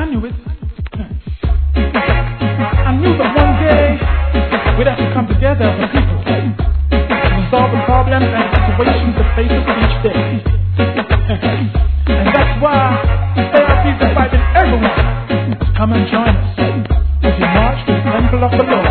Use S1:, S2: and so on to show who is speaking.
S1: I knew it. I knew that one day we'd have to come together as a people to resolve the problems and situations that face us each day. And that's why ARP is inviting everyone to come and join us as we march to the temple of the Lord.